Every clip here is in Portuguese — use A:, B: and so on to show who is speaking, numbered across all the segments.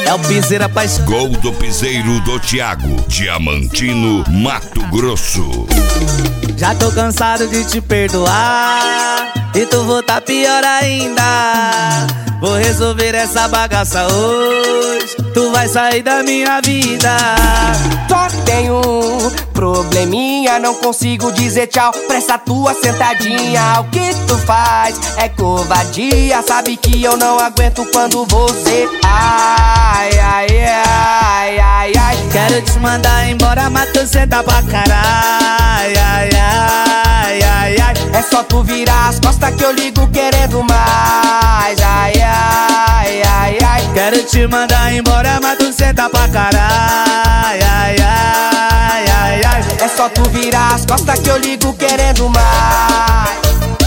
A: É o piseiro apaixonado.
B: Gol do piseiro do Thiago, Diamantino, Mato Grosso.
A: Já tô cansado de te perdoar e tu voltar pior ainda. Vou resolver essa bagaça hoje, tu vai sair da minha vida.
C: Só tenho um probleminha, não consigo dizer tchau pra essa tua sentadinha. O que tu faz é covardia, sabe que eu não aguento quando você ai, ai, ai, ai, ai.
A: Quero te mandar embora, mas tu senta pra caralho. Ai, ai, ai, ai.
C: É só tu virar as costas que eu ligo querendo mais. Ai, ai, ai, ai.
A: Quero te mandar embora, mas tu senta pra caralho. Ai, ai, ai, ai.
C: É só tu virar as costas que eu ligo querendo mais.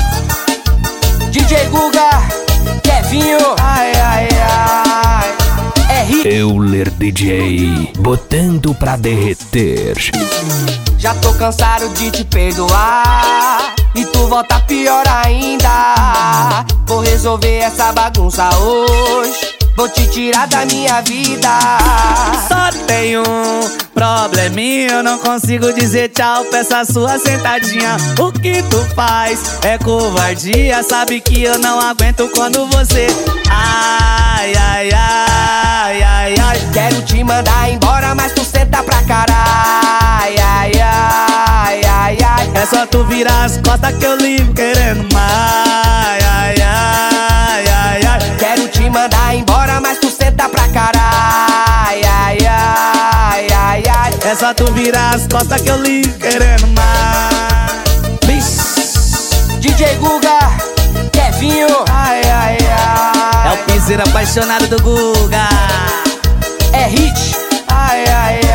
C: DJ Guga, Kevinho, ai, ai, ai. É hit.
D: Euler DJ, botando pra derreter.
C: Já tô cansado de te perdoar e tu volta pior ainda. Vou resolver essa bagunça hoje, vou te tirar da minha vida.
A: Só tenho um probleminha, eu não consigo dizer tchau pra essa sua sentadinha. O que tu faz é covardia, sabe que eu não aguento quando você ai, ai, ai, ai, ai.
C: Quero te mandar embora, mas tu senta pra caralho. Ai, ai, ai, ai.
A: É só tu virar as costas que eu ligo querendo mais. Ai, ai, ai, ai.
C: Quero te mandar embora, mas tu senta pra caralho. Ai, ai, ai, ai.
A: É só tu virar as costas que eu ligo querendo mais. Bicho.
C: DJ Guga, Kevinho, ai, ai, ai.
A: É o piseiro apaixonado do Guga.
C: É hit, ai, ai, ai.